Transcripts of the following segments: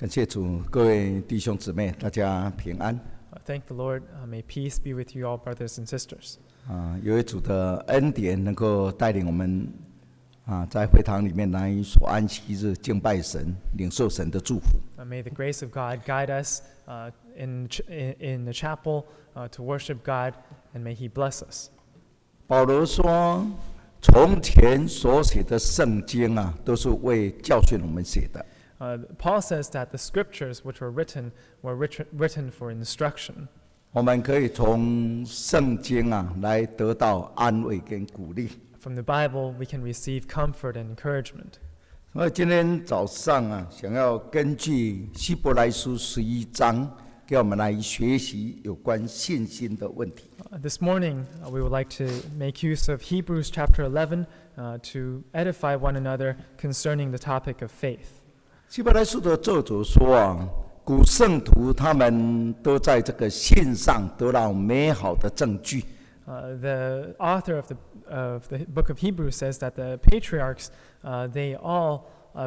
感谢主，各位弟兄姊妹，大家平安。 Thank the Lord. May peace be with you all, brothers and sisters. 由于主的恩典，能够带领我们在会堂里面来守安息日，敬拜神，领受神的祝福。 May the grace of God guide us in the chapel to worship God, and may He bless us. 保罗说，从前所写的圣经都是为教训我们写的。 Paul says that the scriptures which were written for instruction. 我们可以从圣经来得到安慰跟鼓励。 From the Bible, we can receive comfort and encouragement. 所以今天早上想要根据希伯来书11章，给我们来学习有关信心的问题。 This morning, we would like to make use of Hebrews chapter 11 to edify one another concerning the topic of faith. 希伯来书的作者说古圣徒他们都在这个信上得到美好的证据。 The author of the book of Hebrews says that the patriarchs, they all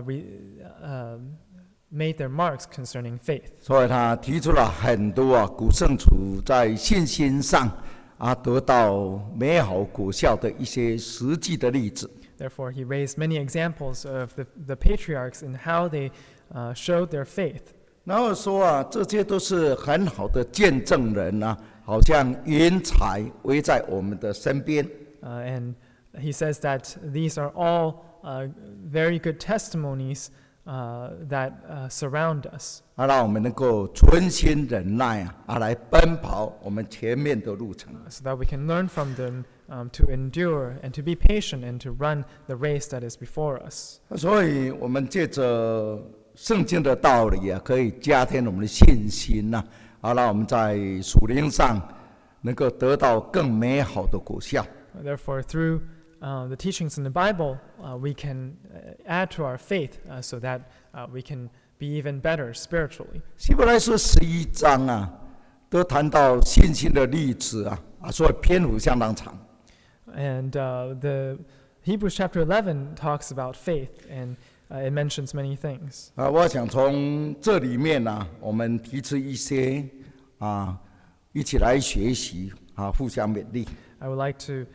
made their marks concerning faith. 所以他提出了很多古圣徒在信心上得到美好果效的一些实际的例子。 Therefore, he raised many examples of the patriarchs and how they showed their faith. 然后说这些都是很好的见证人好像云彩围在我们的身边。 And he says that these are all very good testimonies that surround us. 让我们能够存心忍耐来奔跑我们前面的路程。 So that we can learn from them to endure and to be patient and to run the race that is before us. 所以我们借着圣经的道理可以加添我们的信心让我们在属灵上能够得到更美好的果效。 Therefore, through the teachings in the Bible, we can add to our faith so that we can be even better spiritually. 希伯来书11章都谈到信心的例子所以篇幅相当长。 And the Hebrews chapter 11 talks about faith, and it mentions many things. 我想从这里面我们提出一些一起来学习互相勉励。 I would like to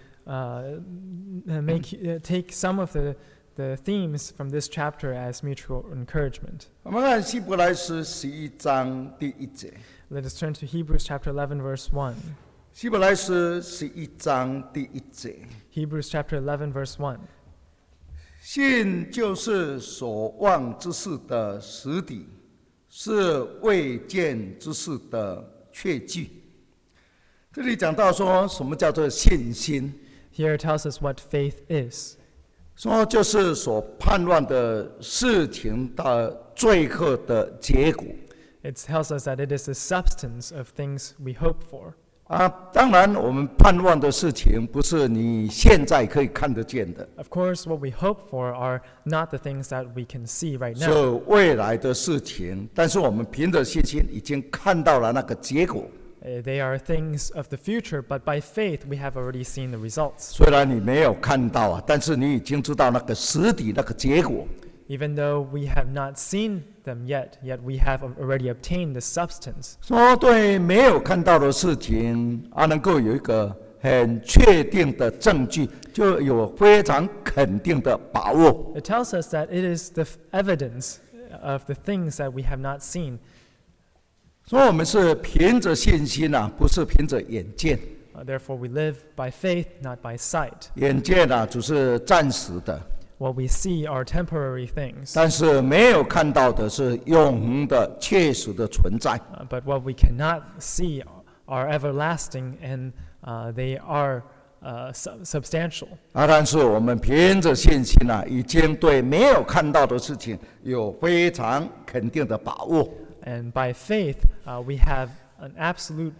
take some of the themes from this chapter as mutual encouragement. 我们看希伯来书11章第1节。 Let us turn to Hebrews chapter 11, verse 1. 希伯来书11章第1节。 Hebrews chapter 11, verse 1. 信就是所望之事的实底，是未见之事的确据。这里讲到说什么叫做信心。 Here it tells us what faith is. 说就是所盼望的事情的最后的结果。 It tells us that it is the substance of things we hope for. 当然我们盼望的事情不是你现在可以看得见的。 Of course, what we hope for are not the things that we can see right now. 是未来的事情，但是我们凭着信心已经看到了那个结果。 They are things of the future, but by faith we have already seen the results. 虽然你没有看到但是你已经知道那个实底那个结果。 Even though we have not seen them yet we have already obtained the substance. 说对没有看到的事情能够有一个很确定的证据，就有非常肯定的把握。 It tells us that it is the evidence of the things that we have not seen. 所以我们是凭着信心不是凭着眼见。 Therefore, we live by faith, not by sight. 眼见只是暂时的。 What we see are temporary things. 但是没有看到的是永恒的、确实的存在。 But what we cannot see are everlasting, and they are substantial. 但是我们凭着信心已经对没有看到的事情有非常肯定的把握。 And by faith, we have an absolute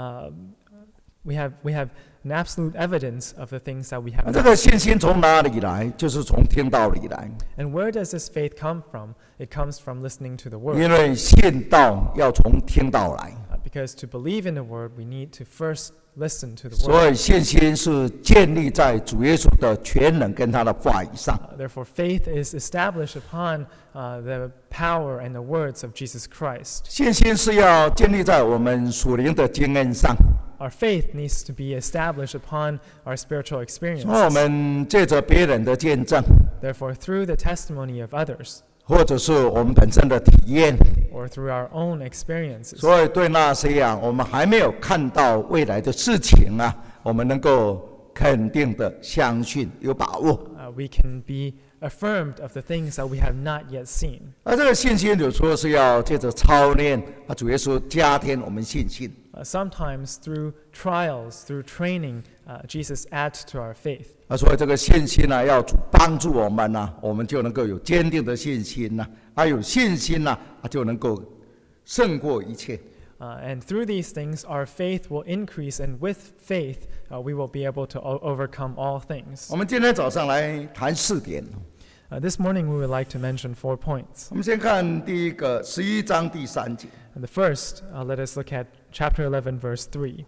evidence of the things that we have. 这个信心从哪里来？就是从听道里来。 And where does this faith come from? It comes from listening to the word. 因为信道要从听道来。 Because to believe in the word, we need to first listen to the 所 word. 以信心是建立在主耶稣的全能跟他的话语上。 Therefore, faith is established upon the power and the words of Jesus Christ. 信心是要建立在我们属灵的经验上。 Our faith needs to be established upon our spiritual 所以我 experiences. 们借着别人的见证， Therefore, through the testimony of others 或者是我们本身的体验， or through our own experiences, 所以对那些我们还没有看到未来的事情我们能够肯定的相信，有把握。 we can be affirmed of the things that we have not yet seen. 而这个信心有时候是要借着操练主耶稣加添我们信心。 Sometimes through trials, through training, Jesus adds to our faith. 所以这个信心要主帮助我们我们就能够有坚定的信心有信心就能够胜过一切。 And through these things, our faith will increase, and with faith, we will be able to overcome all things. 我们今天早上来谈4点。 This morning, we would like to mention 4 points. 我们先看第一个11章第3节。 And the first, let us look at chapter 11, verse 3.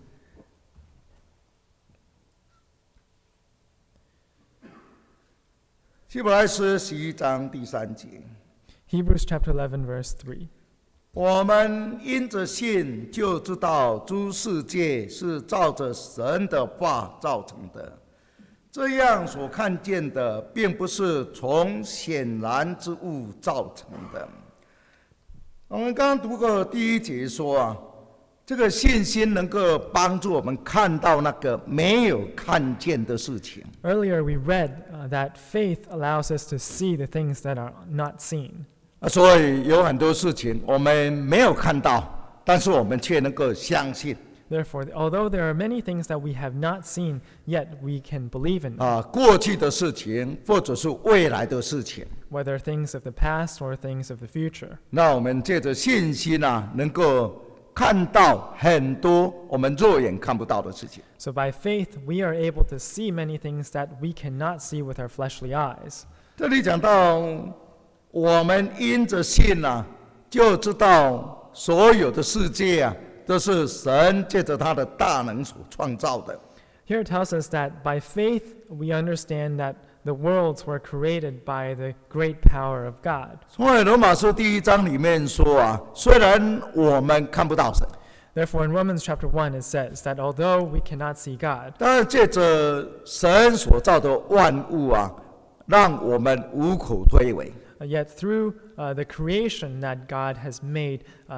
希伯来书11章第3节。 Hebrews chapter 11, verse 3. 我们因着信就知道诸世界是照着神的话造成的，这样所看见的并不是从显然之物造成的。我们刚刚读过第1节说这个信心能够帮助我们看到那个没有看见的事情。 Earlier, we read that faith allows us to see the things that are not seen. 所以有很多事情我们没有看到，但是我们却能够相信。 Therefore, although there are many things that we have not seen, yet we can believe in them, 过去的事情或者是未来的事情， whether things of the past or things of the future. 那我们借着信心能够看到很多我们肉眼看不到的事情。 So by faith, we are able to see many things that we cannot see with our fleshly eyes. 这里讲到我们因着信就知道所有的世界都是神借着他的大能所创造的。 Here it tells us that by faith, we understand that the worlds were created by the great power of God. 所以罗马书第1章里面说虽然我们看不到神， Therefore, in Romans chapter 1, it says that although we cannot see God, 但是借着神所造的万物让我们无可推诿。 yet through the creation that God has made,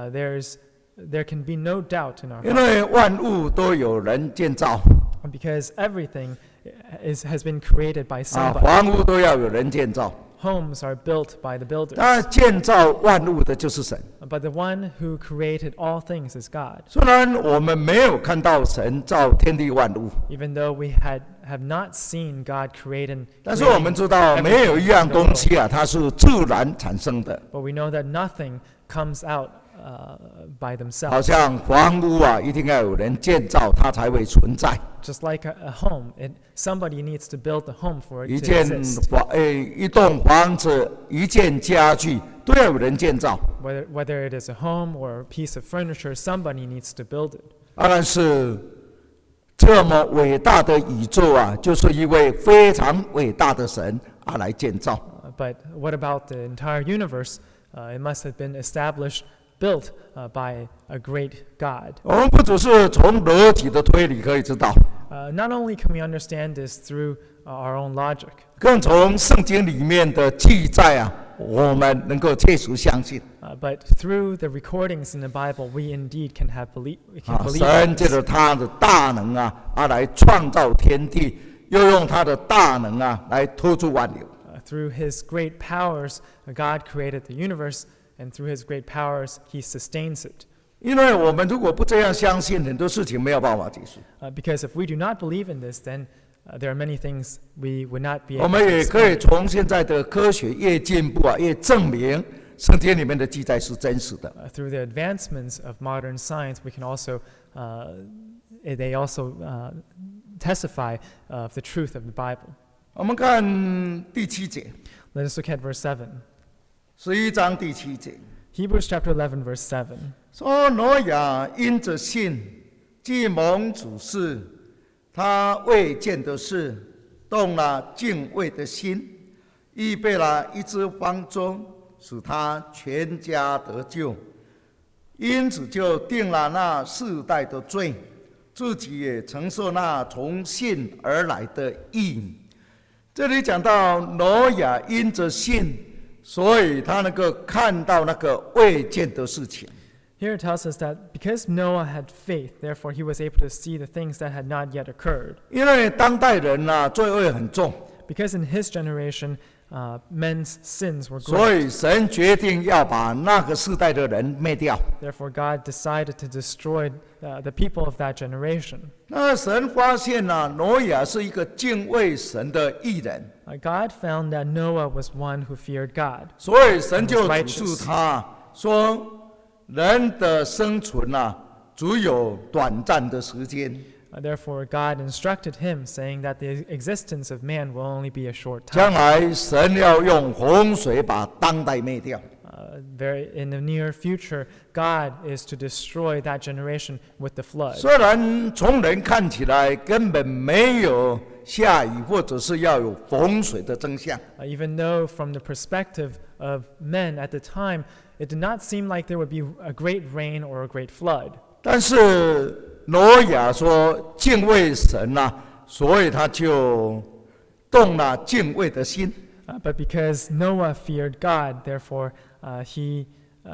there can be no doubt in our 因 heart, 为万物都有人建造 because everything has been created by somebody. 房屋都要有人建造， Homes are built by the builders, 但建造万物的就是神。 but the one who created all things is God. 虽然我们没有看到神造天地万物， Even though we have not seen God creating, 但是我们知道没有一样东西它是自然产生的， but we know that nothing comes out by 好 themselves. 像房屋一定要有人建造它才会存在。 Just like a home, somebody needs to build the home for 一 it to 间 exist. 一栋房子，一件家具都要有人建造。 Whether it is a home or a piece of furniture, somebody needs to build it. 当然是这么伟大的宇宙就是一位非常伟大的神来建造。 But what about the entire universe? It must have been built by a great God. 我们不只是从逻辑的推理可以知道， Not only can we understand this through our own logic, 更从圣经里面的记载我们能够切实相信。 but through the recordings in the Bible, we indeed can believe 神借 this. 着他的大能来创造天地，又用他的大能来托住万有。 Through His great powers, God created the universe, and through His great powers, He sustains it. 因为我们如果不这样相信，很多事情没有办法结束。 Because if we do not believe in this, then there are many things we would not be 我 able 们 to 也可以 explain. 从现在的科学越进步越证明圣经里面的记载是真实的。 Through the advancements of modern science, we can also they also testify of the truth of the Bible. 我们看第7节， Let us look at verse 7. 11章第7节 Hebrews chapter 11, verse 7. 说：挪亚因着信， 既蒙主示，他未见的事，动了敬畏的心，预备了一只方舟，使他全家得救。因此就定了那世代的罪，自己也承受那从信而来的义。这里讲到挪亚因着信，所以他能够看到那个未见的事情。 Here it tells us that because Noah had faith, therefore he was able to see the things that had not yet occurred. 因为当代人罪恶很重， Because in his generation, men's sins were 所 great. 以神决定要把那个世代的人灭掉。 Therefore, God decided to destroy the people of that generation. 那神发现挪亚是一个敬畏神的义人， God found that Noah was one who feared God. 所以神就指示他说：人的生存只有短暂的时间。 Therefore, God instructed him, saying that the existence of man will only be a short 将 time. 来神要用洪水把当代灭掉。 In the near future, God is to destroy that generation with the flood. 虽然从人看起来根本没有下雨或者是要有洪水的征象， Even though from the perspective of men at the time, it did not seem like there would be a great rain or a great flood. 但是挪亚说敬畏神所以他就动了敬畏的心。 But because Noah feared God, therefore he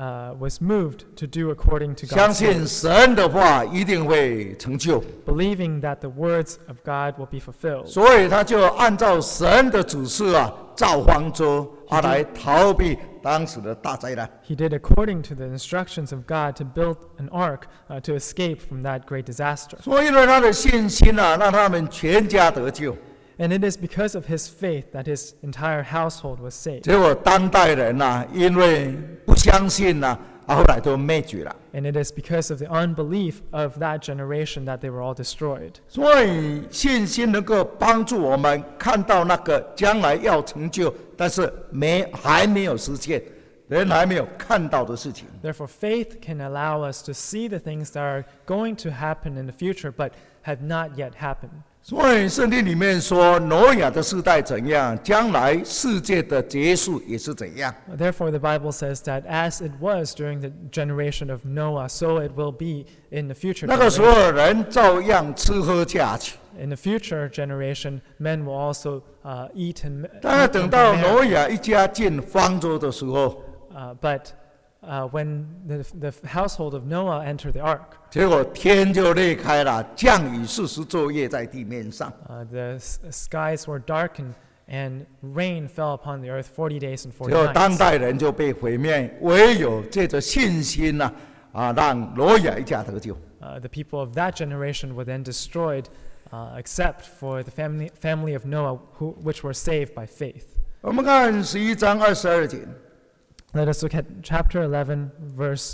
was moved to do according to 相 God's 信 word, 神的话一定会成就， believing that the words of God will be fulfilled. 所以他就按照神的指示造方舟来逃避当时的大灾难。 He did according to the instructions of God to build an ark to escape from that great disaster. 所以因为他的信心让他们全家得救。 And it is because of his faith that his entire household was saved. 结果当代人因为不相信后来都灭绝了。 And it is because of the unbelief of that generation that they were all destroyed. 所以信心能够帮助我们看到那个将来要成就，但是还没有实现，人还没有看到的事情。 Therefore, faith can allow us to see the things that are going to happen in the future but have not yet happened. 所以圣经里面说，挪亚的世代怎样，将来世界的结束也是怎样。 Therefore, the Bible says that as it was during the generation of Noah, so it will be in the future 那个时 generation. 候人照样吃喝嫁娶， In the future generation, men will also eat and 但是 eat 等 and 到 marry. 挪亚一家进方舟的时候， But when the household of Noah entered the ark, 结果天就裂开了，降雨40昼夜在地面上。 the skies were darkened and rain fell upon the earth 40 days and 40 结果当 nights. 代人就被毁灭，唯有借着信心让挪亚一家得救。 The people of that generation were then destroyed, except for the family of Noah, which were saved by faith. 我们看11章22节， Let us look at chapter 11, verse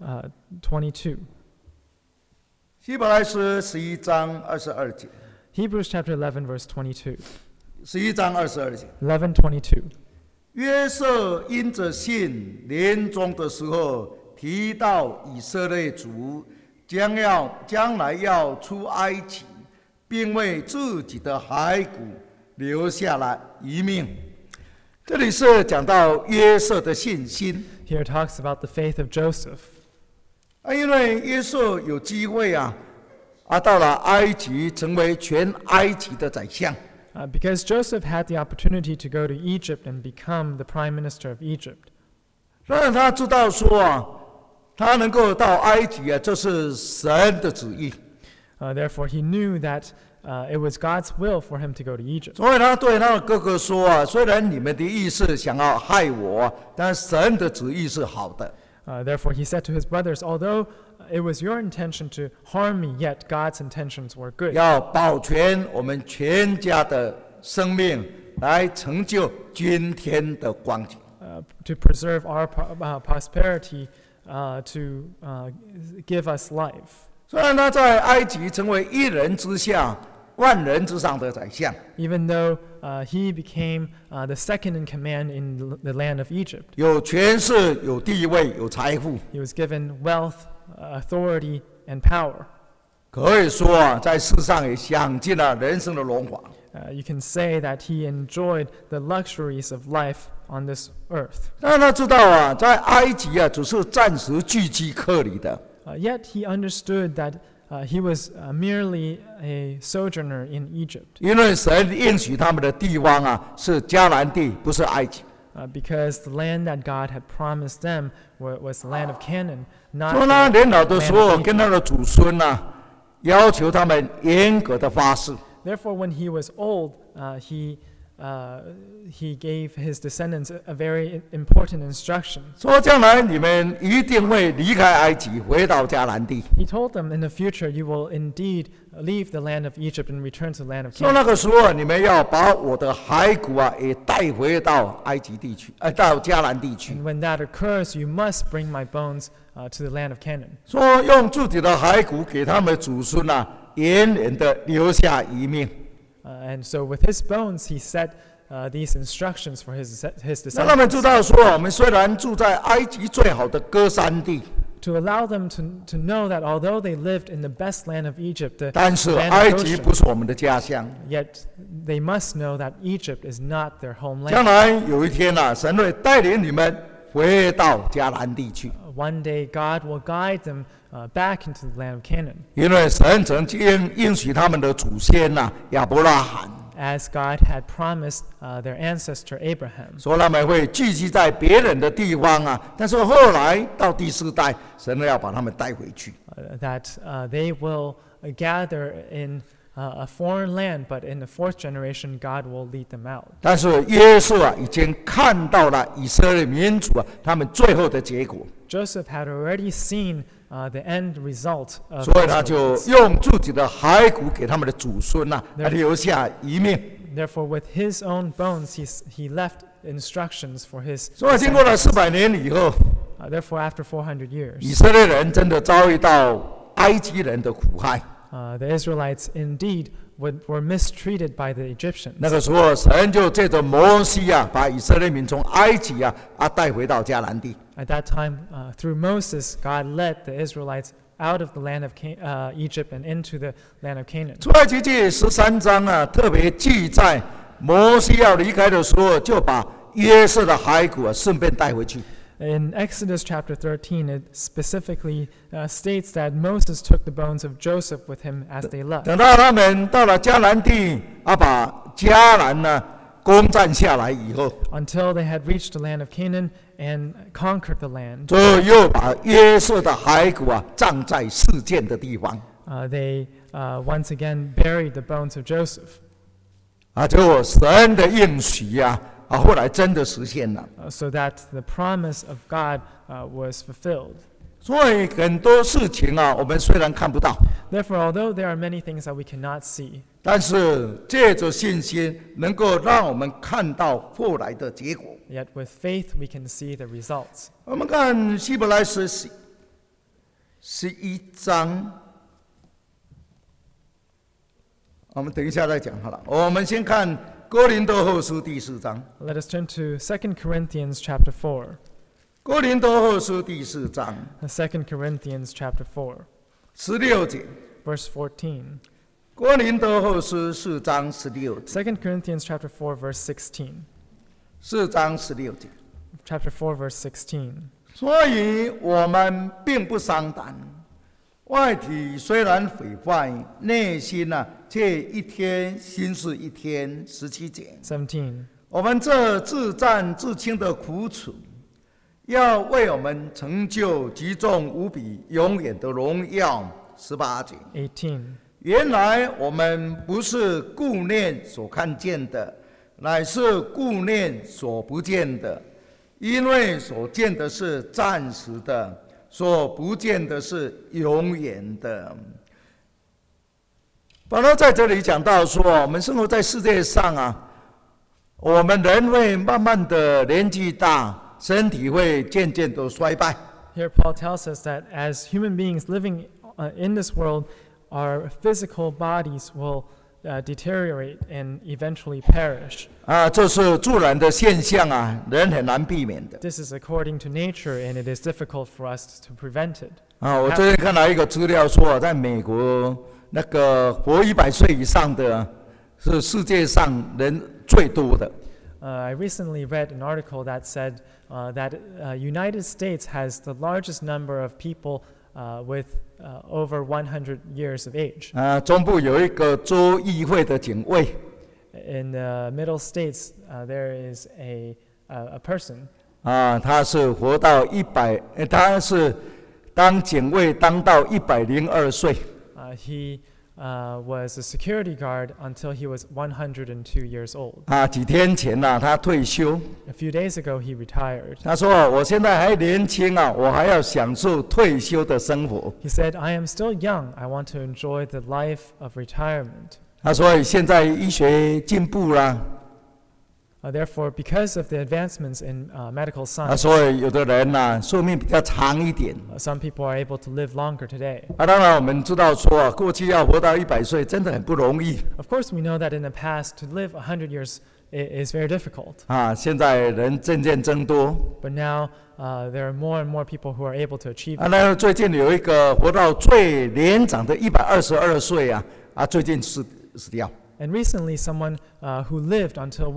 22. 希伯来书11章22节， Hebrews chapter 11, verse 22. 11章22节。 11:22. 约瑟因着信，年终的时候提到以色列族将来要出埃及，并为自己的骸骨留下了遗命。这里是讲到约瑟的信心 Here it talks about the faith of Joseph. 因为约瑟有机会到了埃及，成为全埃及的宰相。 Because Joseph had the opportunity to go to Egypt and become the prime minister of Egypt. 让他知道说他能够到埃及这是神的旨意。 Therefore, he knew that it was God's will for him to go to Egypt. 所以他对他的哥哥说虽然你们的意思想要害我，但神的旨意是好的。 Therefore, he said to his brothers, although it was your intention to harm me, yet God's intentions were good. 要保全我们全家的生命，来成就今天的光景。 To preserve our prosperity, to give us life. 虽然他在埃及成为一人之下，万人之上的宰相， Even though he became the second in command in the land of Egypt, 有权势、有地位、有财富， he was given wealth, authority, and power. 可以说啊，在世上也享尽了人生的荣华。 You can say that he enjoyed the luxuries of life on this earth. 但他知道啊，在埃及啊，只是暂时聚居客旅的。 Yet he understood that he was merely a sojourner in Egypt. 因为神应许他们的地方啊，是迦南地，不是埃及。 Because the land that God had promised them was the land of Canaan, not 说他 the 年老的时 land 候， of 跟 Egypt. 他的祖孙啊，要求他们严格的发誓。 Therefore, when he was old, he gave his descendants a very important instruction. 说将来你们一定会离开埃及，回到迦南地。 He told them, in the future, you will indeed leave the land of Egypt and return to the land of 说 Canaan. 那个时候你们要把我的骸骨啊，也带回到埃及地区，到迦南地区。 And when that occurs, you must bring my bones to the land of Canaan. 说用自己的骸骨给他们祖孙啊，远远的留下遗命。 And so with his bones, he set these instructions for his 让他们 descendants 知道说，我们虽然住在埃及最好的歌山地， to allow them to know that although they lived in the best land of Egypt, the 但是 land 埃 of 及 Goshen, 不是我们的家乡。 yet they must know that Egypt is not their 将 homeland. 来有一天啊，神会带领你们回到迦南地去， One day, God will guide them back into the land of Canaan, 因为神曾经应许他们的祖先呐、亚伯拉罕， as God had promised their ancestor Abraham. 说他们会聚集在别人的地方啊，但是后来到第四代，神要把他们带回去。 That they will gather in a foreign land, but in the fourth generation, God will lead them out. 但是约瑟啊，已经看到了以色列民族啊，他们最后的结果， Joseph had already seen the end result of 所以他就 Israelites. 用自己的骸骨给他们的祖孙呐、来留下遗命。 Therefore, with his own bones, he left instructions for his 所以经过了 descendants. 400年以后， Therefore, after 400 years, 以色列人真的遭遇到埃及人的苦害。 the Israelites indeed were mistreated by the Egyptians. 那个时候，神就借着摩西啊，把以色列民从埃及啊带回到迦南地。 At that time, through Moses, God led the Israelites out of the land of Egypt and into the land of Canaan. 出埃及记13章啊，特别记载摩西要离开的时候，就把约瑟的骸骨啊顺便带回去。 In Exodus chapter 13, it specifically states that Moses took the bones of Joseph with him as they left. 等到他们到了迦南地啊，把迦南呢攻占下来以后， Until they had reached the land of Canaan and conquered the land, 最后又把约瑟的骸骨啊葬在示剑的地方 they once again buried the bones of Joseph. 啊，结果神的应许啊，后来真的实现了。 So that the promise of God was fulfilled. 所以很多事情啊，我们虽然看不到， Therefore, although there are many things that we cannot see, 但是借着信心，能够让我们看到后来的结果。 yet with faith we can see the results. 我们看希伯来书11章，我们等一下再讲好了。我们先看哥林多后书第4章， Let us turn to 2 Corinthians chapter 4. 哥林多后书第4章 2 Corinthians chapter 4, 16节， verse 14. 哥林多后书4章16节， 2 Corinthians chapter 4, verse 16. 4章16节。 Chapter 4, verse 16. 所以我们并不伤胆，外体虽然毁坏，内心却一天新是一天。17节， 17. 我们这自战自轻的苦楚，要为我们成就极重无比永远的荣耀。18节， 18. 原来我们不是顾念所看见的，乃是顾念所不见的。因为所见的是暂时的，所不见的是永远的。保罗在这里讲到说，我们生活在世界上啊，我们人会慢慢的年纪大，身体会渐渐的衰败。 Here Paul tells us that as human beings living in this world, our physical bodies will deteriorate and eventually perish. 这是自然的现象啊，人很难避免的。 This is according to nature, and it is difficult for us to prevent it. 我最近看到一个资料说，在美国那个活100岁以上的，是世界上人最多的。 I recently read an article that said that United States has the largest number of people with over 100 years of age. 中部有一个州议会的警卫， In the Middle States, there is a person. 他是活到他是当警卫当到102岁。 He was a security guard until he was 102 years old. 几天前他退休。 A few days ago, he retired. 他说：“我现在还年轻我还要享受退休的生活。” He said, "I am still young. I want to enjoy the life of retirement." 他说：“现在医学进步啦。” Therefore, because of the advancements in medical 所 science, 以有的人寿命比较长一点。 some people are able to live longer today. 当然我们知道说过去要活到100岁真的很不容易。 Of course, we know that in the past, to live 100 years is very difficult. 现在人渐渐增多。 But now, there are more and more people who are able to achieve it. 那最近有一个活到最年长的122岁最近死掉。 And recently, someone who lived until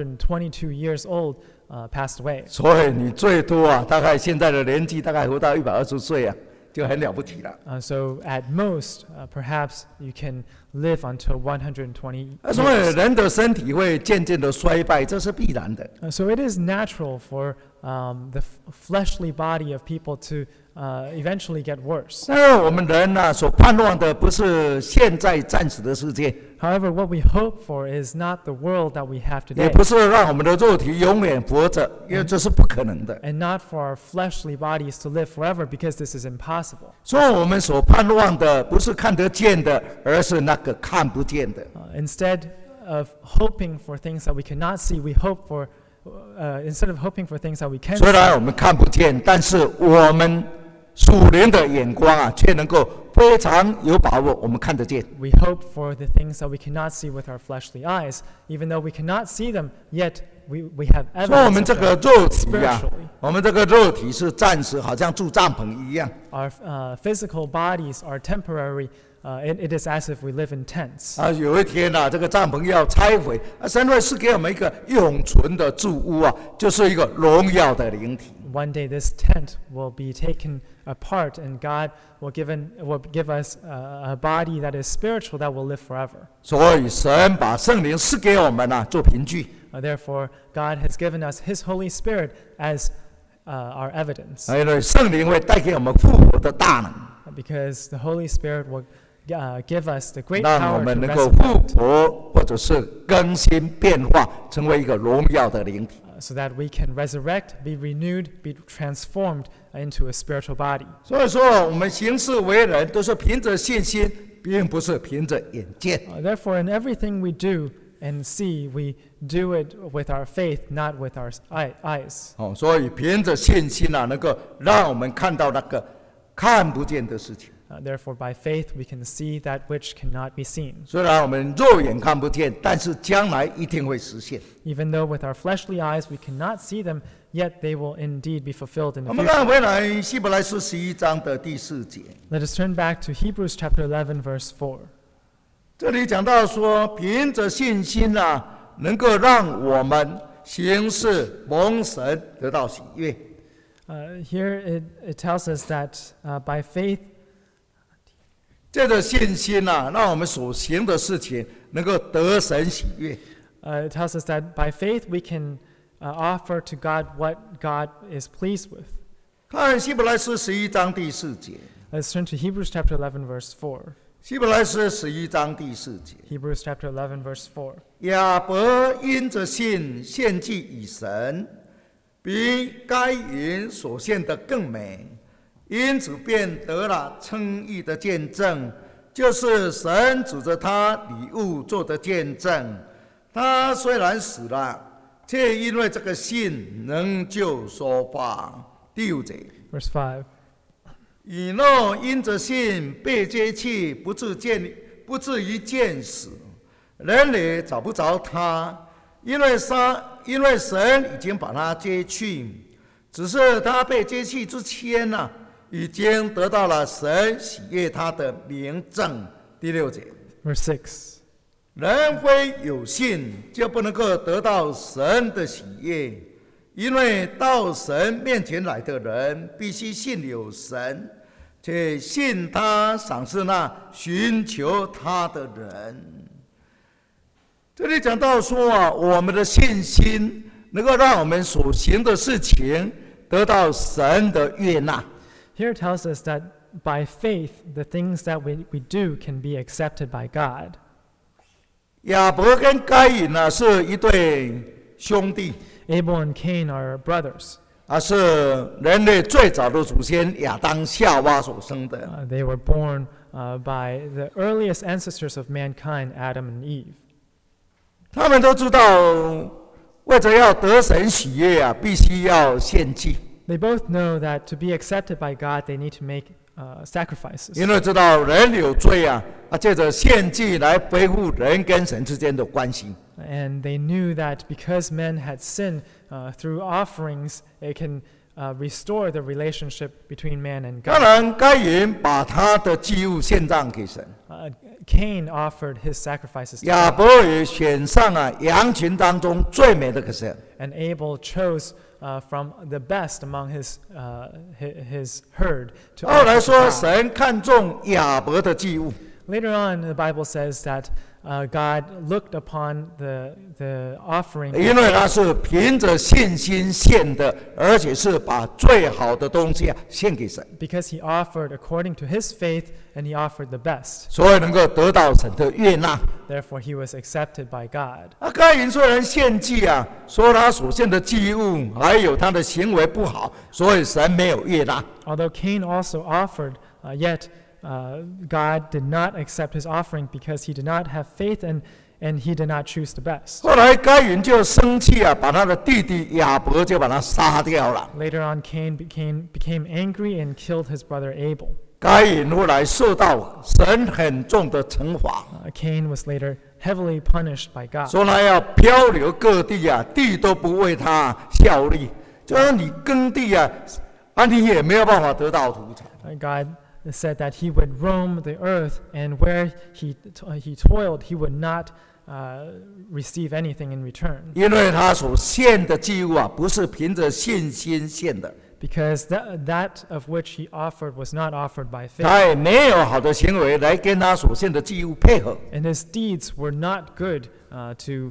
122 years old passed away. 所以你最多大概现在的年纪大概活到120岁就很了不起了。 So at most, perhaps you can live until 120 所以 years. 人的身体会渐渐的衰败，这是必然的。 So it is natural for the fleshly body of people to eventually get worse. 那我们人所盼望的不是现在暂时的世界， However, what we hope for is not the world that we have 也 today, 不是让我们的肉体永远活着，因为这是不可能的。 and not for our fleshly bodies to live forever, because this is impossible. 所以我们所盼望的不是看得见的，而是那个看不见的。 Instead of hoping for things that we cannot see, we hope for, instead of hoping for things that we can 虽 see, 然我们看不见，但是我们属灵的眼光却能够非常有把握，我们看得见。 we hope for the things that we cannot see with our fleshly eyes. Even though we cannot see them, yet we have 所以我们 evidence 这 of 个 them 肉体 spiritually. 我们这个肉体是暂时，好像住帐篷一样。 Our physical bodies are temporary. It is as if we live in tents. 有一天这个帐篷要拆毁，神会赐给我们一个永存的住屋就是一个荣耀的灵体。 One day, this tent will be taken apart, and God will give us a body that is spiritual that will live forever. 所以神把圣灵赐给我们做凭据。 Therefore, God has given us His Holy Spirit as our evidence, 因为圣灵会带给我们复活的大能， because the Holy Spirit will give us the great 让我 power 们 to 能够复 resurrect, 活，或者是更新变化，成为一个荣耀的灵体。 so that we can resurrect, be renewed, be transformed into a spiritual body. 所以说，我们行事为人都是凭着信心，并不是凭着眼见。 Therefore, in everything we do and see, we do it with our faith, not with our eyes. 所以凭着信心能够让我们看到那个看不见的事情。 Therefore, by faith, we can see that which cannot be seen. 虽然我们肉眼看不见，但是将来一定会实现。 Even though with our fleshly eyes we cannot see them, yet they will indeed be fulfilled in 我 the 们 future. 看回来希伯来书11章的第4节， Let us turn back to Hebrews chapter 11, verse 4. 这里讲到说，凭着信心能够让我们行事蒙神得到喜悦。 Here it tells us that by faith, 借着信心让我们所行的事情能够得神喜悦。 it tells us that by faith we can offer to God what God is pleased with. 看希伯来书11章第4节， Let's turn to Hebrews chapter 11, verse 4. 希伯来书11章第4节， Hebrews chapter 11, verse 4. 亚伯因着信献祭与神，比该隐所献的更美，因此便得了称义的见证，就是神指着他礼物做的见证。他虽然死了，却因为这个信仍旧说话。第5节， Verse 5. 以诺因着信被接去，不至于见死， 人也找不着他，因为神已经把他接去，只是他被接去之前呢，已经得到了神喜悦他的明证。第6节 Verse 6. 人非有信，就不能够得到神的喜悦，因为到神面前来的人，必须信有神，且信他赏赐那寻求他的人。这里讲到说我们的信心能够让我们所行的事情得到神的悦纳。 Here it tells us that by faith, the things that we do can be accepted by God. 亚伯跟该隐是一对兄弟， Abel and Cain are brothers. 是人类最早的祖先亚当夏娃所生的。 They were born by the earliest ancestors of mankind, Adam and Eve. 他们都知道，为着要得神喜悦必须要献祭。 They both know that to be accepted by God, they need to make sacrifices. 因为知道人有罪借着献祭来恢复人跟神之间的关系。 And they knew that because men had sinned, through offerings, it can restore the relationship between man and 当 God. 然，该隐把他的祭物献上给神， Cain offered his sacrifices to 亚 God, 伯也选上羊群当中最美的给神。 and Abel chose from the best among his herd to 后来 offer 说， to God. 神看重亚伯的祭物， Later on, the Bible says that God looked upon the offering 因为他是凭着信心献的，而且是把最好的东西献给神， because he offered according to his faith, and he offered the best. 所以能够得到神的悦纳。 Therefore, he was accepted by God. 该隐虽然献祭说他所献的祭物还有他的行为不好，所以神没有悦纳。 Although Cain also offered, yet God did not accept his offering because he did not have faith and he did not choose the best. 后来该隐就生气把他的弟弟亚伯就把他杀掉了。 Later on, Cain became angry and killed his brother Abel. 该隐后来受到神很重的惩罚， Cain was later heavily punished by God. 说他要漂流各地地都不为他效力，就是你耕地你也没有办法得到土产。 God said that he would roam the earth, and where he toiled, he would not receive anything in return. 因为他所献的祭物不是凭着信心献的， Because that of which he offered was not offered by faith. 他也没有好的行为来跟他所献的祭物配合。 And his deeds were not good to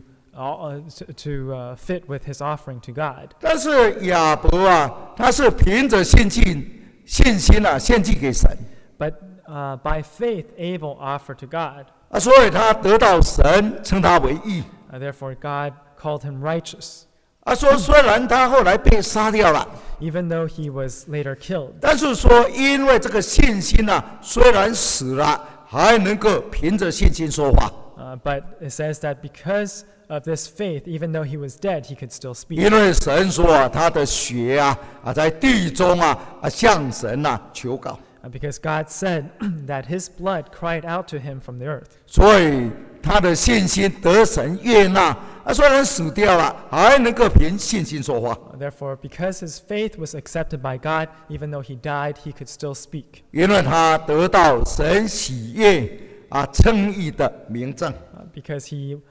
fit with his offering to God. 但是亚伯他是凭着信心献祭给神 But by faith, Abel offered to God. 所以他得到神称他为义。 Therefore, God called him righteous, 说虽然他后来被杀掉了， even though he was later killed. 但是说因为这个信心虽然死了，还能够凭着信心说话。 But it says that because of this faith, even though he was dead, he could still speak. 因为神说他的血在地中向神求告， Because God said that his blood cried out to him from the earth. 所以他的信心得神悦纳。虽然死掉了，还能够凭信心说话。 Therefore, because his faith was accepted by God, even though he died, he could still speak. 因为他得到神喜悦称义的明证。 Because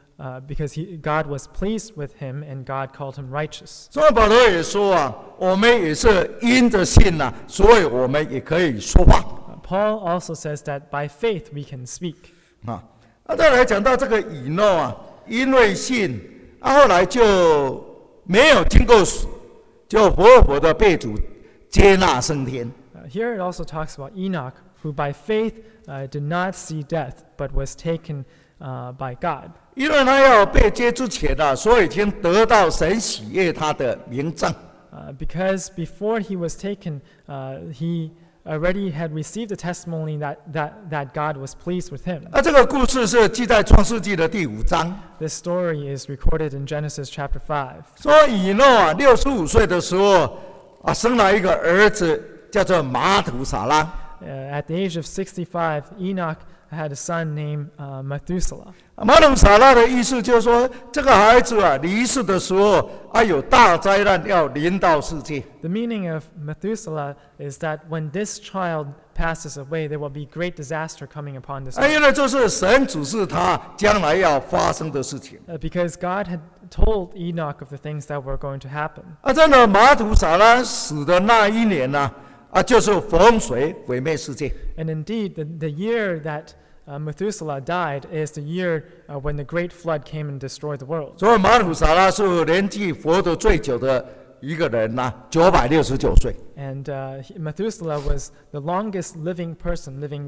God was pleased with him, and God called him righteous. 所以保罗也说我们也是因着信所以我们也可以说话。 Paul also says that by faith we can speak. 再来讲到这个以诺因为信后来就没有经过死，就活活的被主接纳升天。 Here it also talks about Enoch, who by faith did not see death, but was taken by God. 因为他要被接之前所以已经得到神喜悦他的明证。 Because before he was taken, he already had received the testimony that God was pleased with him. 这个故事是记在创世纪的第5章。 This story is recorded in Genesis chapter 5. 说以诺65岁的时候生了一个儿子，叫做马土撒拉。 At the age of 65, Enoch had a son named Methuselah. 马土撒拉的意思就是说，这个孩子啊，离世的时候有大灾难要临到世界。 The meaning of Methuselah is that when this child passes away, there will be great disaster coming upon this earth. 因为这是神指示他将来要发生的事情。 Because God had told Enoch of the things that were going to happen. 真的，马土撒拉死的那一年呢，就是洪水毁灭世界。 And indeed, the year that Methuselah died is the year when the great flood came and destroyed the world. 所以马土撒拉是年纪活得最久的一个人，969岁。 And Methuselah was the longest living person, living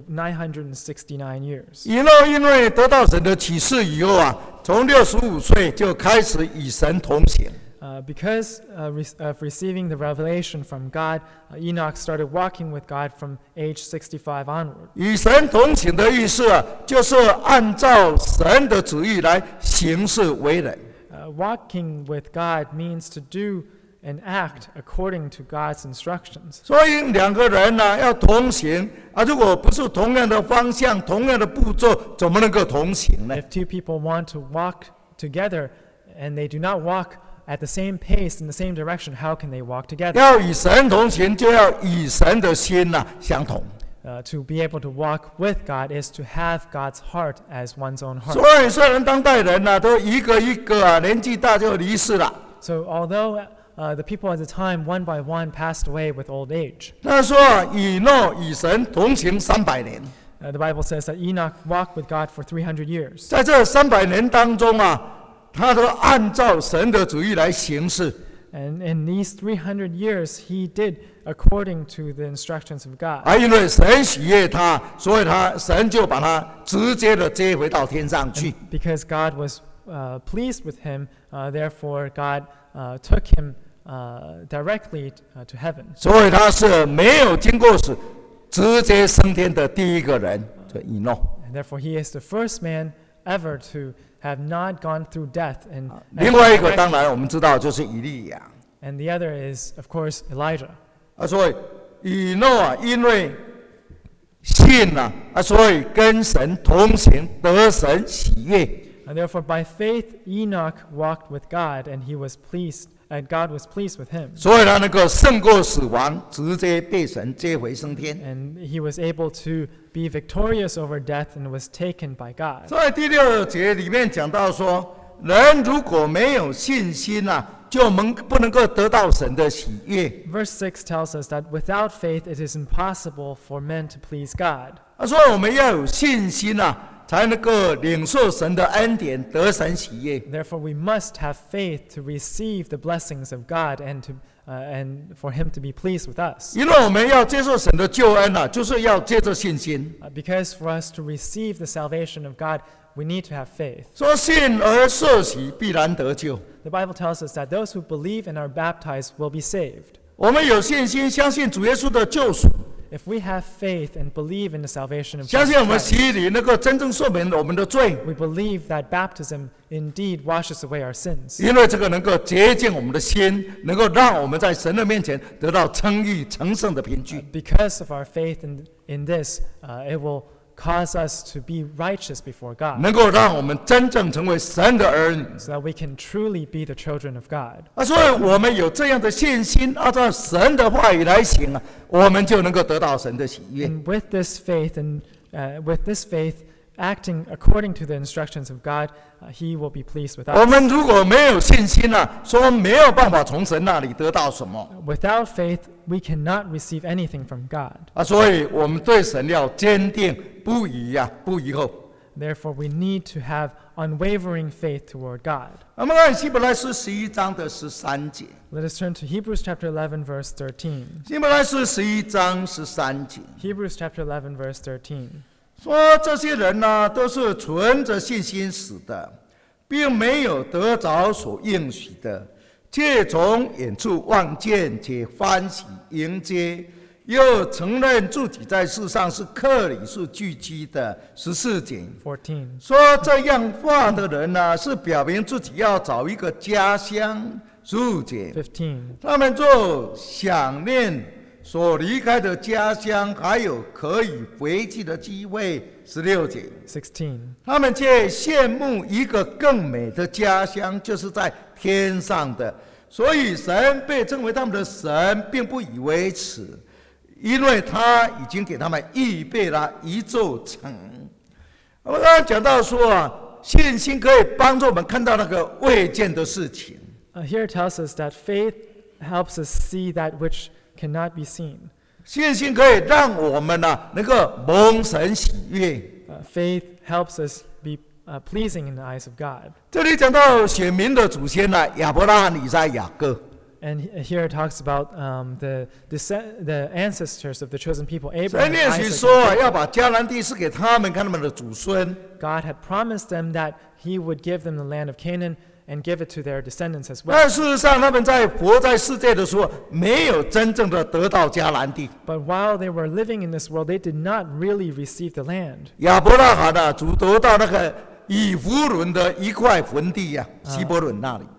969 years. 以诺因为得到神的启示以后从65岁就开始与神同行。 Because of receiving the revelation from God, Enoch started walking with God from age 65 onward. 与神同行的意思就是按照神的旨意来行事为人。 Walking with God means to do and act according to God's instructions. 所以两个人要同行如果不是同样的方向、同样的步骤，怎么能够同行呢？ If two people want to walk together and they do not walk at the same pace in the same direction, how can they walk together? 要与神同行，就要与神的心相同。 To be able to walk with God is to have God's heart as one's own heart. 所以虽然当代人都一个一个年纪大就离世了。 So although the people at the time, one by one, passed away with old age. 他说以诺与神同行300年。 The Bible says that Enoch walked with God for 300 years. 在这300年当中他都按照神的旨意来行事。 And in these 300 years, he did according to the instructions of God. 因为神喜悦他，所以神就把他直接的接回到天上去。 Because God was pleased with him, therefore God took him directly to heaven. 所以他是没有经过死，直接升天的第一个人，就以诺。 And therefore, he is the first man ever to have not gone through death. And 另外一个当然我们知道就是以利亚。 And the other is, of course, Elijah. 所以以诺因为信所以跟神同行，得神喜悦。 And therefore, by faith, Enoch walked with God, and he was pleased, and God was pleased with him. 所以他能够胜过死亡，直接被神接回升天。 And he was able to be victorious over death and was taken by God. 所以第6节里面讲到说，人如果没有信心就不能够得到神的喜悦。 Verse 6 tells us that without faith, it is impossible for men to please God. 所以我们要有信心才能够领受神的恩典，得神喜悦。 Therefore, we must have faith to receive the blessings of God and for Him to be pleased with us. 因为我们要接受神的救恩就是要借着信心。 Because for us to receive the salvation of God, we need to have faith. 说信而受洗，必然得救。 The Bible tells us that those who believe and are baptized will be saved. 我们有信心，相信主耶稣的救赎， If we have faith and believe in the salvation of 相信我 Jesus 们 Christ, 洗礼能够真正赦免我们的罪， we believe that baptism indeed washes away our sins. 因为这个能够洁净我们的心，能够让我们在神的面前得到称义成圣的凭据。 Because of our faith in this, it will cause us to be righteous before God, 能够让我们真正成为神的儿女。 so that we can truly be the children of God. 所以我们有这样的信心，按照神的话语来行我们就能够得到神的喜悦。 And with this faith, acting according to the instructions of God, He will be pleased with 我 us. 们如果没有信心说没有办法从神那里得到什么 Without faith, we cannot receive anything from God. 所以我们对神要坚定不移不移后。 Therefore, we need to have unwavering faith toward God. 我们看希伯来书11章的13节。 Let us turn to Hebrews chapter 11, verse 13. 希伯来书11章13节 Hebrews chapter 11, verse 13. 说，这些人都是存着信心死的，并没有得着所应许的，却从远处望见，且欢喜迎接，又承认自己在世上是客旅，是寄居的。14节 14. 说，这样话的人是表明自己要找一个家乡。15节 15. 他们就想念所离开的家乡还有可以回去的机会。16节， 16. 他们却羡慕一个更美的家乡，就是在天上的。所以神被称为他们的神，并不以为耻，因为他已经给他们预备了一座城。我们刚刚讲到说啊，信心可以帮助我们看到那个未见的事情。 Here it tells us that faith helps us see that which cannot be seen. 信心可以让我们能够蒙神喜悦。 Faith helps us be pleasing in the eyes of God. 这里讲到选民的祖先亚伯拉罕、以撒、雅各。 And here it talks about the ancestors of the chosen people, 神 Abraham, 应许 Isaac, 说 and Jacob. 要把迦南地赐给他们，看他们的祖孙。 God had promised them that He would give them the land of Canaan and give it to their descendants as well. 但事实上，他们在活在世界的时候，没有真正的得到迦南地。 But while they were living in this world, they did not really receive the land. 亚伯拉罕主得到那个以弗伦的一块坟地希伯伦那里。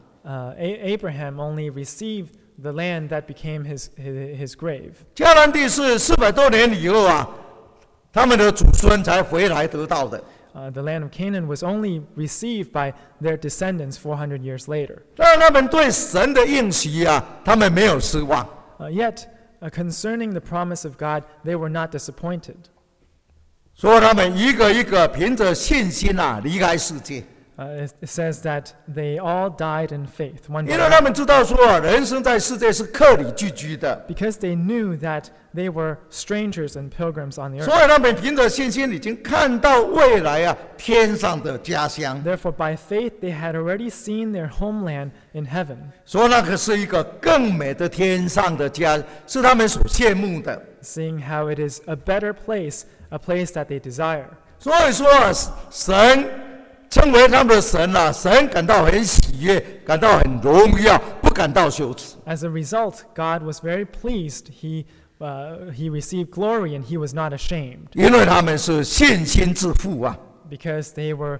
Abraham only received the land that became his grave. 迦南地是400多年以后他们的祖孙才回来得到的。 The land of Canaan was only received by their descendants 400 years later. 但他们对神的应许他们没有失望。 Yet, concerning the promise of God, they were not disappointed. 所以他们一个一个凭着信心离开世界。 It says that they all died in faith, one by 因为他 one, 们知道说人生在世界是客旅寄居的， because they knew that they were strangers and pilgrims on the 所 earth. 以他们凭着信心已经看到未来天上的家乡。 Therefore, by faith, they had already seen their homeland in heaven, 所以那个是一个更美的天上的家，是他们所羡慕的。 seeing how it is a better place, a place that they desire. 所以说神称为他们的神神感到很喜悦，感到很荣耀，不感到羞耻。 As a result, God was very pleased. He received glory and he was not ashamed, 因为他们是信心之父 because they were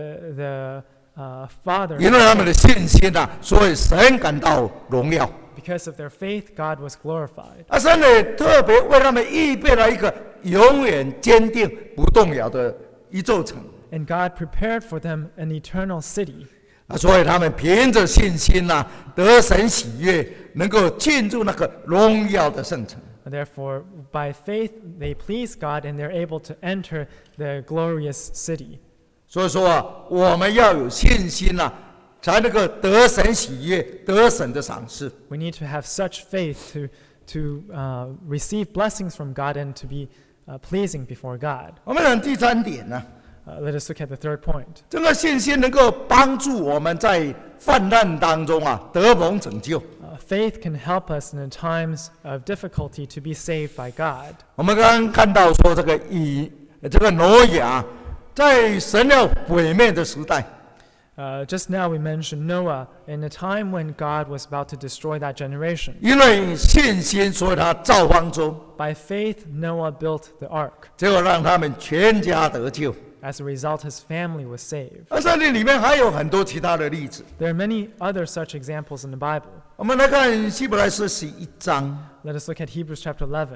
the father. 因为他们的信心所以神感到荣耀。 Because of their faith, God was glorified. 神也特别为他们预备了一个永远坚定不动摇的一座城。 And God prepared for them an eternal city. 所以他们凭着信心得神喜悦，能够进入那个荣耀的圣城。 Therefore, by faith, they please God and they're able to enter the glorious city. 所以说我们要有信心才能够得神喜悦，得神的赏赐。 We need to have such faith to receive blessings from God and to be pleasing before God. 我们看第3点 Let us look at the third point. 这个信心能够帮助我们在患难当中得蒙拯救。 Faith can help us in the times of difficulty to be saved by God. 我们刚刚看到说这个挪亚在神要毁灭的时代， Just now we mentioned Noah in a time when God was about to destroy that generation. 因为信心，所以他造方舟， By faith, Noah built the ark. 结果让他们全家得救。 As a result, his family was saved. 而圣经里面还有很多其他的例子。 There are many other such examples in the Bible. 我们来看希伯来书11章 Let us look at Hebrews chapter 11,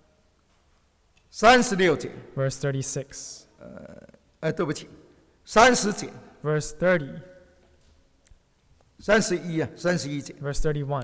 36节， verse 36, 对不起，30节， verse 30, 31节， verse 31.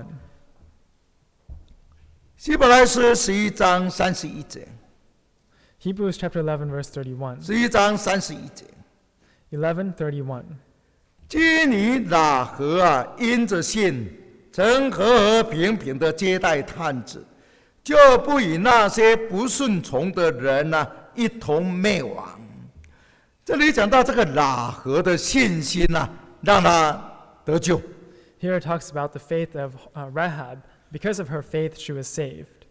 希伯来书11章31节， Hebrews chapter 11, verse 31. 11章31节。 11:31. 基尼喇合因着信，曾和和平平的接待探子，就不与那些不顺从的人一同灭亡。这里讲到这个喇合的信心让他得救。 Here it talks about the faith of Rahab. Because of her faith, she was saved.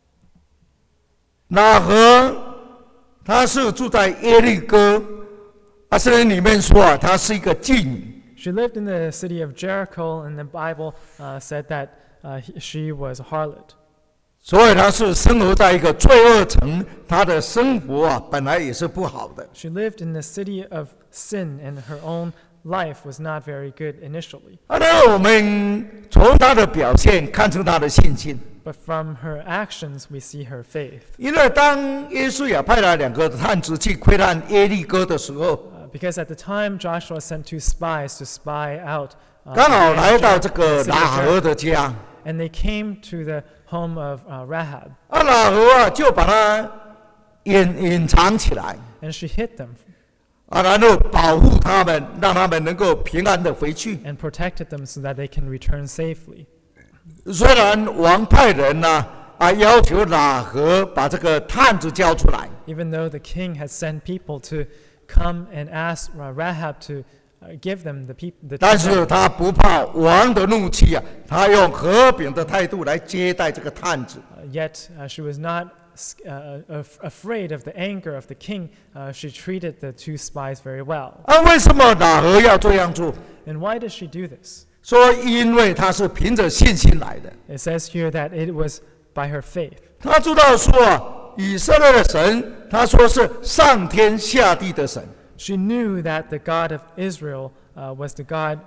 喇合他是住在耶利哥，圣经里面说他是一个妓女。 She lived in the city of Jericho, and the Bible said that she was a harlot. 所以他是生活在一个罪恶城，他的生活本来也是不好的。 She lived in the city of sin, and her own life was not very good initially. 那我们从他的表现看出他的信心。 But from her actions, we see her faith. 因为当约书亚派了2个探子去窥探耶利哥的时候， Because at the time Joshua sent 2 spies to spy out 刚好 the 来到 Jericho, 这个 the city 喇 of 合 Jericho, 的家， and they came to the home of Rahab, 喇合就把他隐藏起来， and she hid them 然后保护他们，让他们能够平安的回去。 and protected them so that they can return safely. 虽然王派人要求喇合把这个探子交出来， Even though the king had sent people to come and ask Rahab to give them the 但是他不怕王的怒气他用和平的态度来接待这个探子。 yet she was not afraid of the anger of the king. She treated the 2 spies very well. 为什么喇合要这样做？ And why does she do this? 说因为他是凭着信心来的， It says here that it was by her faith. 他知道说以色列的神，他说是上天下地的神。 She knew that the God of Israel was the God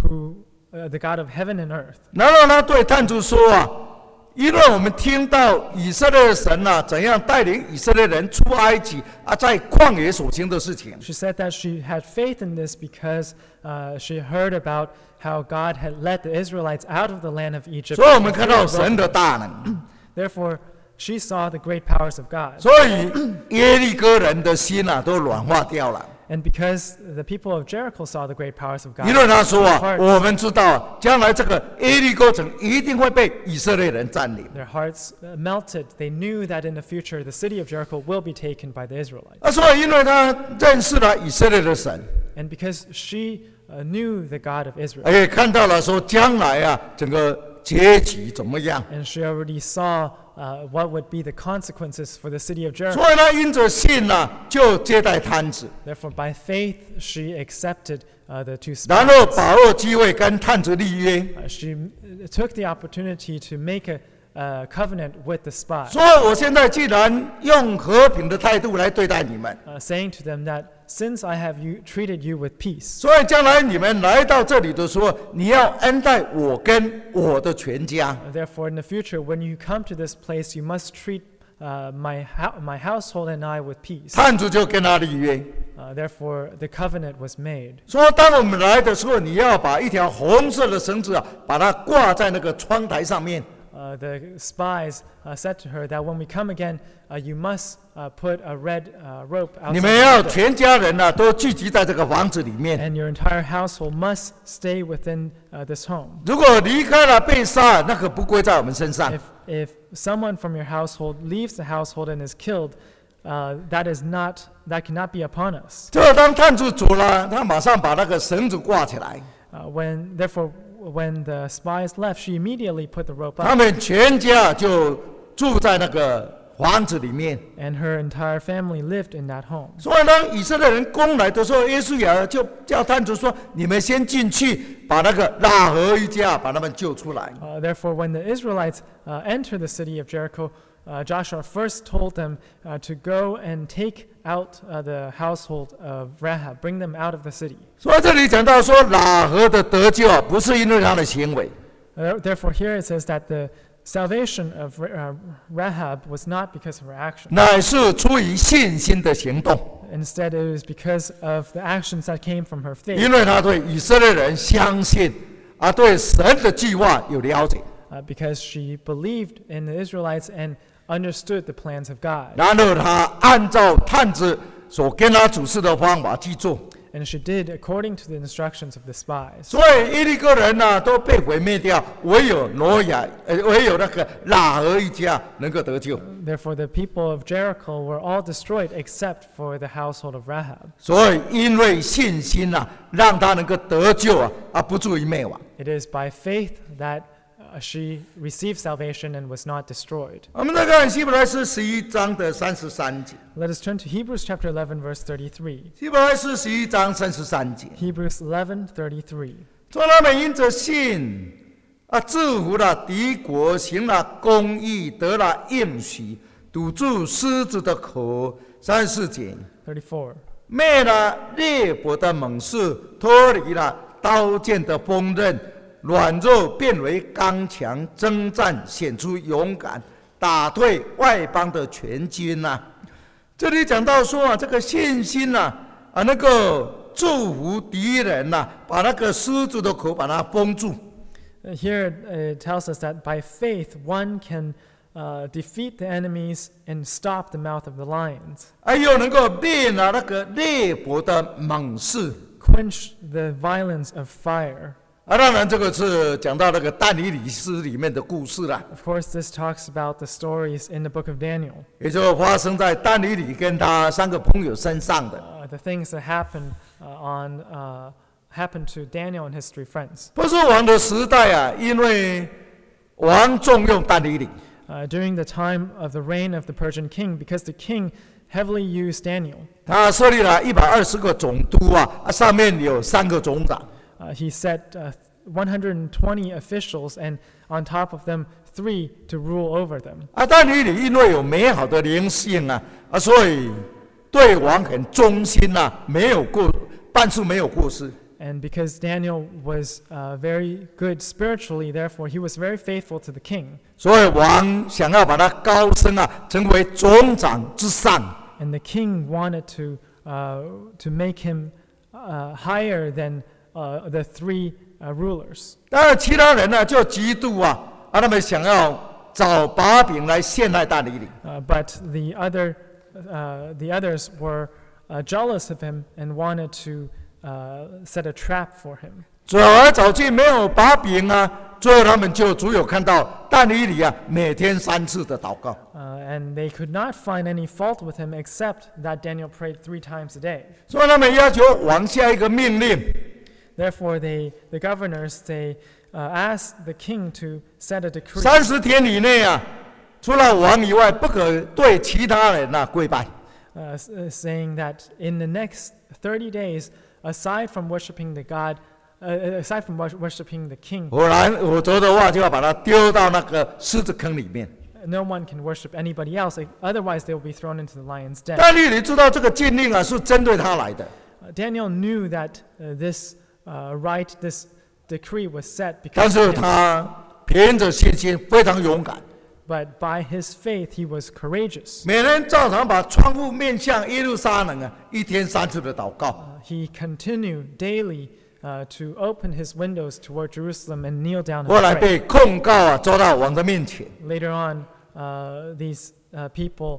the God of heaven and earth. 然后他对探子说因为我们听到以色列的神怎样带领以色列人出埃及在旷野所行的事情。 She said that she had faith in this because she heard about how God had led the Israelites out of the land of Egypt. 所以我们看到神的大能。 Therefore, she saw the great powers of God. 所以耶利哥人的心都软化掉了。 And because the people of Jericho saw the great powers of God, 因为他说 their hearts, 我们知道将来这个耶利哥城一定会被以色列人占领。 their hearts melted. They knew that in the future the city of Jericho will be taken by the Israelites. 所以因为他认识了以色列的神， And because she knew the God of Israel, 也看到了说将来整个结局怎么样。 and she already saw what would be the consequences for the city of Jericho. 所以他因着信就接待探子， Therefore, by faith, she accepted the 2 然后 spies. 把握机会跟探子立约。 She took the opportunity to make a covenant with the spies, 所以我现在既然用和平的态度来对待你们， saying to them that since I have treated you with peace, 所以将来你们来到这里的时候，你要恩待我跟我的全家。 therefore in the future when you come to this place, you must treat my household and I with peace. 探子就跟他立约， Therefore, the covenant was made. 说当我们来的时候，你要把一条红色的绳子把它挂在那个窗台上面。 The spies said to her that when we come again, you must put a red rope 你 outside 们要 the door, 全家人都聚集在这个房子里面。 and your entire household must stay within this home. 如果离开了被杀，那可不归在我们身上。 If someone from your household leaves the household and is killed, that cannot be upon us. 这当探子走了，他马上把那个绳子挂起来， When the spies left, she immediately put the rope 他 up, 们全家就住在那个房子里面。 and her entire family lived in that home. 所以当以色列人攻来的时候，耶稣亚就叫探子说：“你们先进去，把那个喇合一家把他们救出来。” Therefore, when the Israelites entered the city of Jericho, Joshua first told them to go and take out the household of Rahab, bring them out of the city. 所以这里讲到说，喇合的得救不是因为他的行为， Therefore, here it says that the salvation of Rahab was not because of her action. 乃是出于信心的行动， Instead, it was because of the actions that came from her faith, 因为他对以色列人相信，对神的计划有了解， because she believed in the Israelites and understood the plans of God. 然后他按照探子所跟他指示的方法去做。 And she did according to the instructions of the spies. 所以耶利哥人都被毁灭掉，唯有挪亚，唯有那个喇合一家能够得救。 Therefore, the people of Jericho were all destroyed except for the household of Rahab. 所以因为信心让他能够得救不至于灭亡。 It is by faith that she received salvation and was not destroyed. 我们再看希伯来书11章的33节。 Let us turn to Hebrews chapter 11, verse 33. 希伯来书11章33节， Hebrews 11:33. 说他们因着信制服了敌国，行了公义，得了应许，堵住狮子的口。34节， 34. 灭了列国的猛士，脱离了刀剑的锋刃， 软弱变为刚强，征战显出勇敢，打退外邦的全军呐、这里讲到说啊，这个信心呐、那个祝福敌人呐、把那个狮子的口把它封住。 Here it tells us that by faith one can defeat the enemies and stop the mouth of the lions, 又能够灭了那个烈火的猛士。 quench the violence of fire. 当然这个是讲到那个但以理书里面的故事啦， Of course, this talks about the stories in the book of Daniel, 也就发生在但以理跟他3个朋友身上的。 the things that happened to Daniel and his 3 friends. 波斯王的时代啊，因为王重用但以理， During the time of the reign of the Persian king, because the king heavily used Daniel, 他设立了120个总督啊，上面有3个总长。 he set 120 officials, and on top of them, 3 to rule over them. 但以理因为有美好的灵性啊，所以对王很忠心啊，办事没有过失。 And because Daniel was very good spiritually, therefore he was very faithful to the king. 所以王想要把他高升啊，成为总长之上。 And the king wanted to make him higher than the 3 rulers. 当然，其他人呢就嫉妒啊，他们想要找把柄来陷害但以理。 But the others were jealous of him and wanted to set a trap for him. 走来走去没有把柄啊，最后他们就只有看到但以理啊每天3次的祷告。 And they could not find any fault with him except that Daniel prayed 3 times a day. 所以他们要求王下一个命令， Therefore, the governors, they asked the king to set a decree. 30天以内啊，除了王以外，不可对其他人跪拜。 Saying that in the next 30 days, aside from worshiping the God, aside from worshiping the king, 否则的话就要把他丢到那个狮子坑里面。 no one can worship anybody else. Otherwise, they will be thrown into the lion's den. 但以理知道这个禁令啊是针对他来的， Daniel knew that this decree was set 但 because 是 of him. 他凭着信心非常勇敢， But by his faith, he was courageous. 每天照常把窗户面向耶路撒冷啊，1天3次的祷告。 He continued daily to open his windows toward Jerusalem and kneel down 后来 and pray. 被控告啊，抓到王的面前。 Later on, these people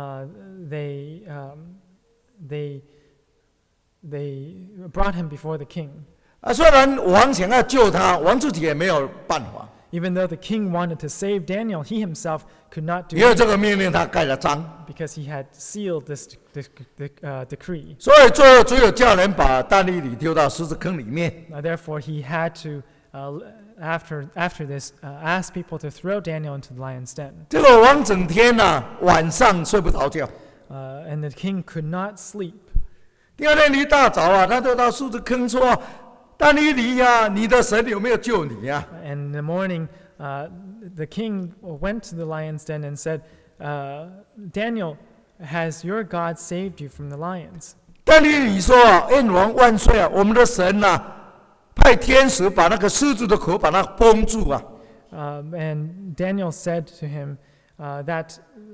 they brought him before the king. 虽然王想要救他，王自己也没有办法， Even though the king wanted to save Daniel, he himself could not do 因为 it 这个命令他盖了章， because he had sealed this decree. 所以最后只有叫人把但以理丢到狮子坑里面。 Therefore, he had to, after this, ask people to throw Daniel into the lion's den. 这个王整天晚上睡不着觉， And the king could not sleep. 第二天一大早啊，他就到狮子坑说：“但以理呀，你的神有没有救你呀？” And in the morning, the king went to the lion's den and said, Daniel, has your God saved you from the lions? 但以理说啊，愿王万岁啊！我们的神派天使把那个狮子的口把它封住啊。 And Daniel said to him that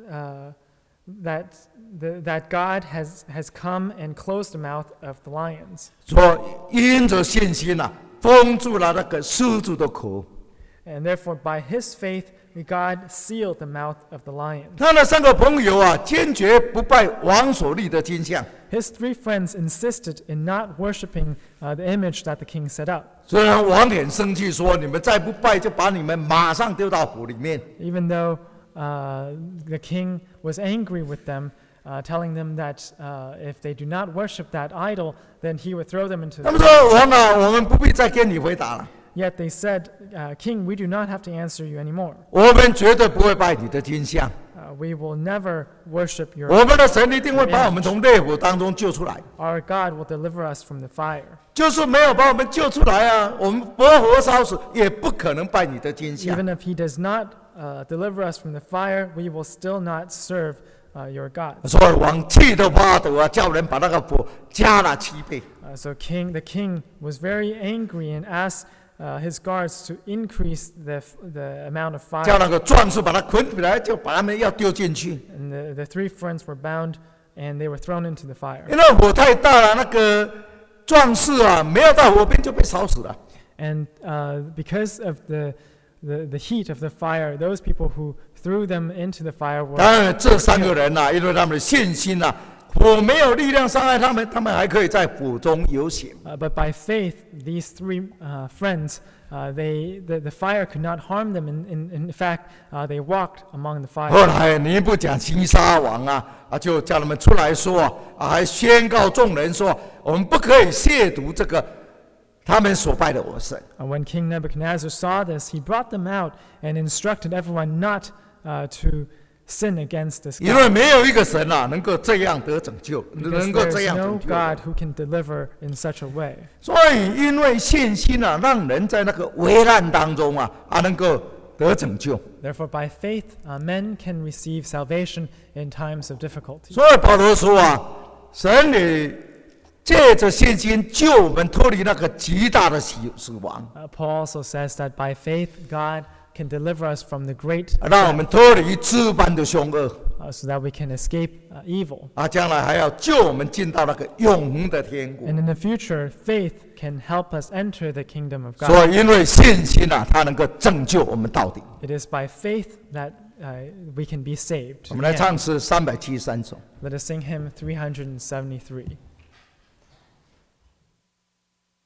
God has come and closed the mouth of the lions. 说因着信心封住了那个狮子的口。 And therefore, by his faith, God sealed the mouth of the lions. 他的3个朋友坚决不拜王所立的金像。 His 3 friends insisted in not worshiping the image that the king set up. 虽然王很生气，说你们再不拜，就把你们马上丢到火里面。 Even though the king was angry with them, telling them that if they do not worship that idol, then he would throw them into 他 the 们说：“王我们不必再跟你回答了， Yet they said, King, we do not have to answer you anymore. 我们绝对不会拜你的金像。 We will never worship your 我们的神一定会把我们从烈火当中救出来。 Our God will deliver us from the fire. 就是没有把我们救出来我们活活烧死，也不可能拜你的金像。 Even if he does not deliver us from the fire, we will still not serve your God. 所以王气得发抖叫人把那个火加了7倍。 So the king was very angry and asked his guards to increase the amount of 叫 fire. 那个壮士把他捆起来，就把他们要丢进去。 And the three friends were bound and they were thrown into the fire. 因为火太大了，那个壮士啊，没有到火边就被烧死了。 And because of the heat of the fire, those people who threw them into the fire 当 were 然，这3个人呐、因为他们的信心呐、火没有力量伤害他们，他们还可以在火中游行。 but by faith, these three friends, the fire could not harm them. In fact, they walked among the 后 fire. 来尼布甲尼撒王就叫他们出来说还宣告众人说，我们不可以亵渎这个他们所拜的我神。 When King Nebuchadnezzar saw this, he brought them out and instructed everyone not to sin against this 因为 God. 没有一个神能够这样得拯救， Because 能够 there 这 is 样 no 拯救。 God who can deliver in such a way. 所以因为信心让人在那个危难当中能够得拯救。 Therefore, by faith, men can receive salvation in times of difficulty. 所以保罗说神也借着信心救我们脱离那个极大的死亡， Paul also says that by faith, God can deliver us from the great 让我们脱离诸般的凶恶， so that we can escape evil. 将来还要救我们进到那个永恒的天国。 And in the future, faith can help us enter the kingdom of 所 God. 以因为信心它能够拯救我们到底。 It is by faith that we can be saved. 我们来唱诗373首。 Let us sing hymn 373.